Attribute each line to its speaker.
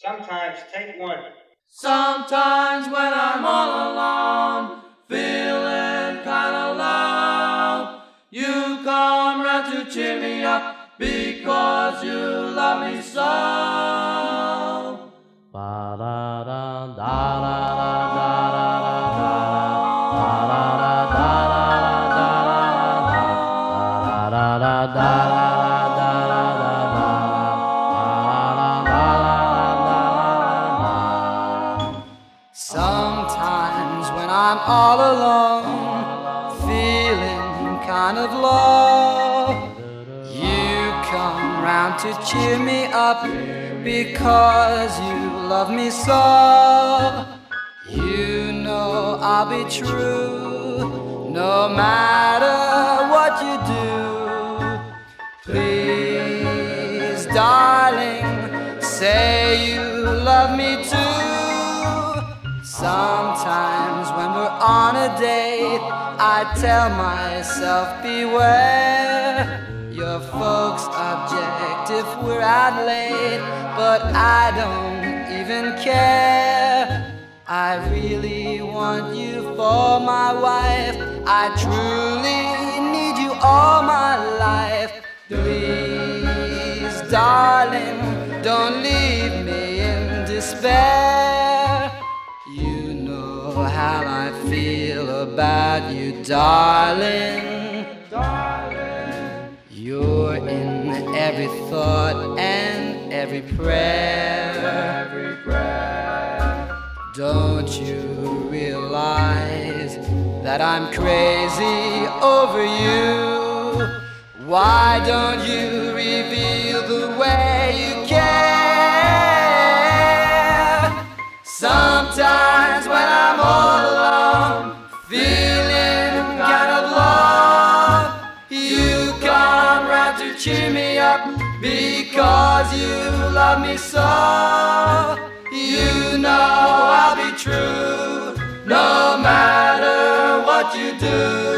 Speaker 1: Sometimes take one.
Speaker 2: Sometimes when I'm all alone, feeling kinda low, you come round to cheer me up because you love me so. Sometimes when I'm all alone, feeling kind of low, you come round to cheer me up because you love me so. You know I'll be true no matter what you do. Please, darling, say you love me too. Sometimes when we're on a date, I tell myself beware. Your folks object if we're out late, but I don't even care. I really want you for my wife. I truly need you all my life. Please, darling, don't leave me in despair. You know how I feel about you, darling. You're in every thought and every prayer. Don't you realize that I'm crazy over you? Why don't you reveal the way you care? Sometimes when I'm all alone, feeling kind of low, you come round to cheer me up because you love me so. You know I'll be true no matter what you do.